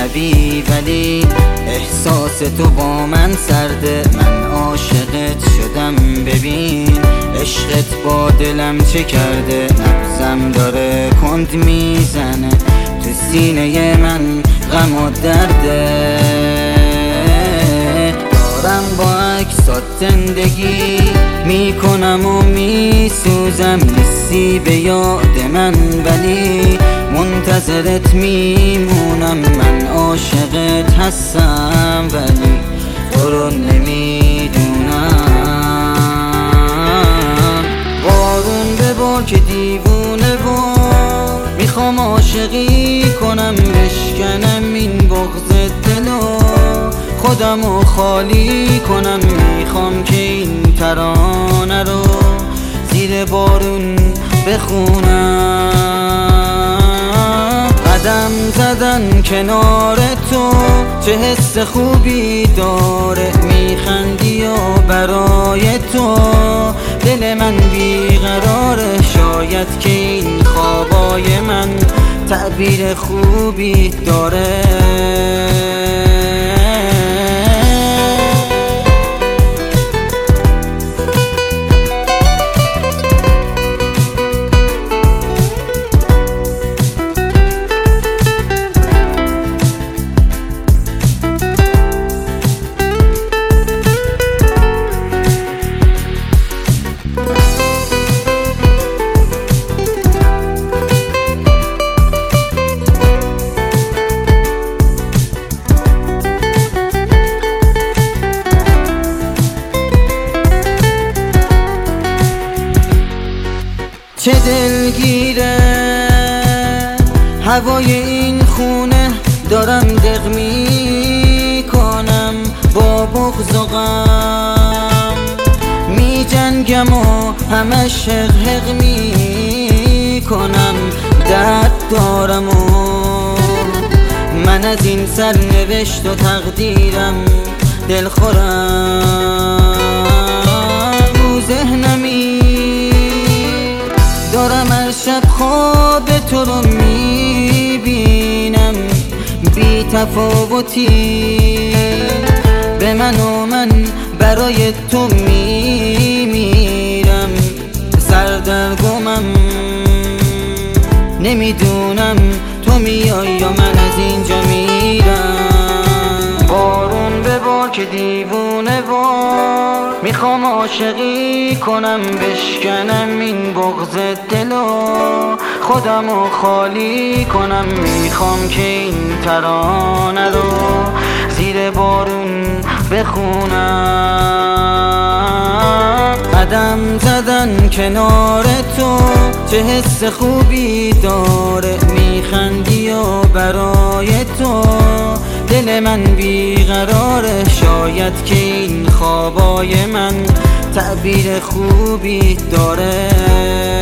حبیب علی. احساس تو با من سرده، من عاشقت شدم ببین. عشقت با دلم چه کرده، نبضم داره کند میزنه. تو سینه من غم و درده، دارم با عکسات زندگی میکنم و میسوزم. نیستی به یاد من ولی منتظرت میمونم. من عاشقت هستم ولی تو رو نمیدونم. بارون ببار که دیوونه وار، میخوام عاشقی کنم بشکنم این بغض دلو. خودمو خالی کنم، میخوام که این ترانه رو زیر بارون بخونم. قدم زدن کنار تو چه حس خوبی داره، میخندی و برای تو دل من بیقراره. شاید که این خوابای من تعبیر خوبی داره. چه دلگیره هوای این خونه، دارم دق میکنم با بغض و غم. می جنگم و همش حق میکنم، درد دارم و من از این سرنوشت و تقدیرم دلخورم. رو ذهنمی دارم هر شب خواب تو رو میبینم، بی تفاوتی به من و من برای تو میمیرم. سردرگمم نمیدونم تو میای یا من از اینجا میرم. بارون ببار که دیوونه وار، میخوام عاشقی کنم بشکنم این بغض دلو. خودمو خالی کنم، میخوام که این ترانه رو زیر بارون بخونم. قدم زدن کنار تو چه حس خوبی داره، میخندی و برای تو دل من بیقراره. شاید که این خوابای من تعبیر خوبی داره.